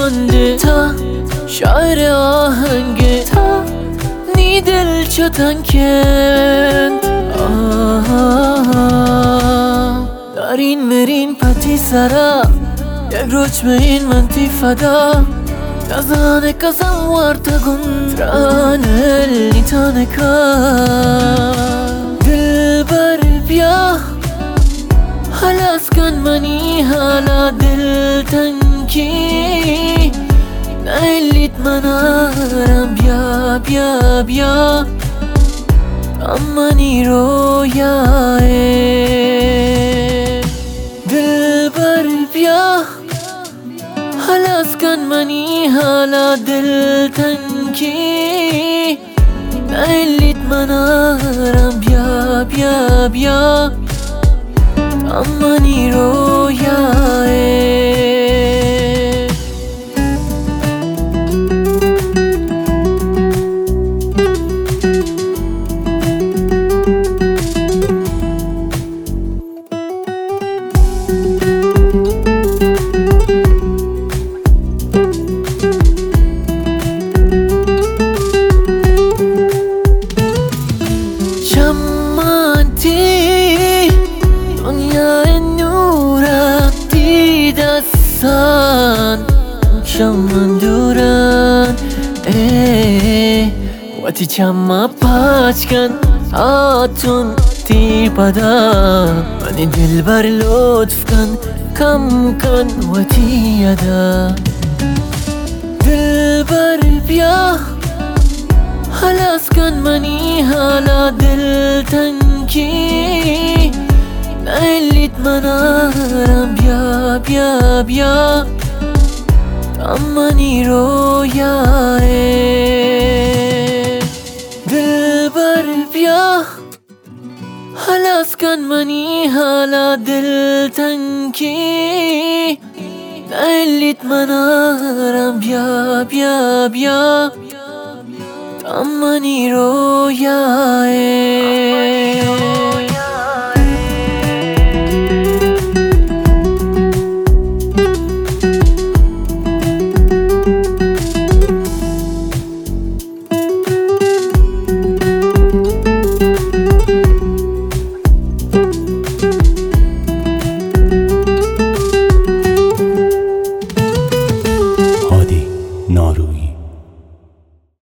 مانده تا شاعر آهنگ تا نی دل چو تنکند دارین مرین پتی سرا یک روچ به این منتی فدا نزانه کسم وارتا گندرانل نیتانه که دل بر بیا خلاص کن منی حالا دل تنکی نهلیت منارم بیا بیا بیا امانی رویاه دل بر بیا خلاص کن منی حالا دل تنکی نهلیت منارم بیا بیا بیا امانی رویاه دستان شمان دوران واتی چما پاچ کن آتون تی پدا منی دل بر لطف کن کم کن واتی یادا دل بر بیا خلاص کن منی حالا دل تنکی نهلیت منارم بیا بیا بیا امانی رویاه دل بر بیا خلاص کن منی حالا دل تنکی نهلیت منارم بیا بیا بیا امانی رویاه